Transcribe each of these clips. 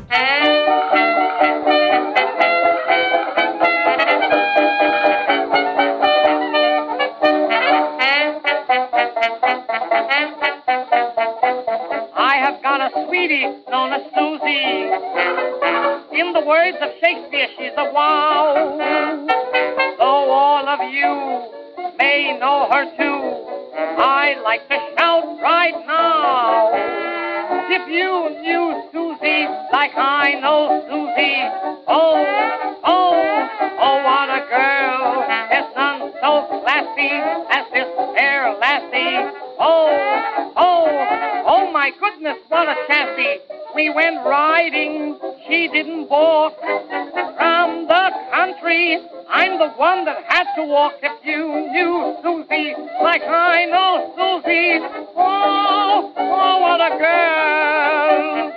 I have got a sweetie known as Susie. In the words of Shakespeare, she's a wow. Though all of you may know her too, I'd like to shout right now. If you knew Susie like I know Susie, oh, what a girl. There's none so classy as this fair lassie. Oh, my goodness, what a chassis. We went riding, she didn't balk. From the country, I'm the one that had to walk. If you knew Susie like I know Susie, oh, what a girl.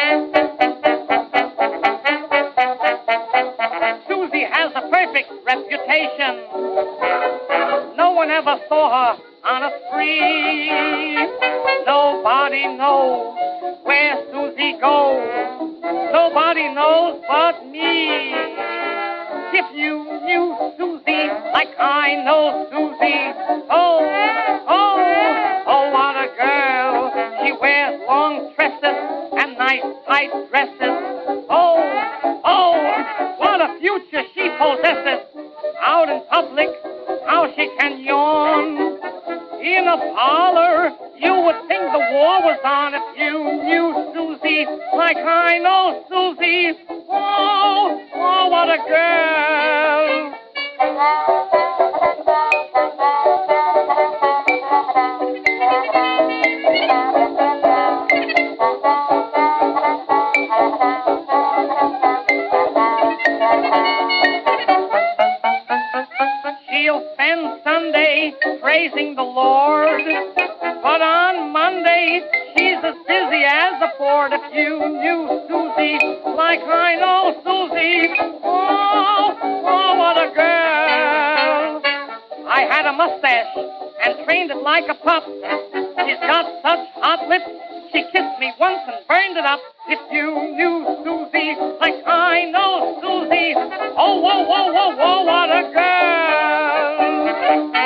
Susie has a perfect reputation. No one ever saw her on a spree. Nobody knows where Susie goes. Nobody knows but me. If you knew Susie like I know Susie, oh, what a girl. She wears long tresses and nice tight dresses. Oh, what a future she possesses. Out in public, how she can yawn. In a parlor, you would think the war was on if you knew Susie like I know Susie. Oh, what a girl. She'll spend Sunday praising the Lord, but on Monday she's as busy as a board. If you knew Susie like I know Susie, oh, what a girl. I had a mustache and trained it like a pup. She's got such hot lips, she kissed me once and burned it up. If you knew Susie like I know Susie, oh, what a girl.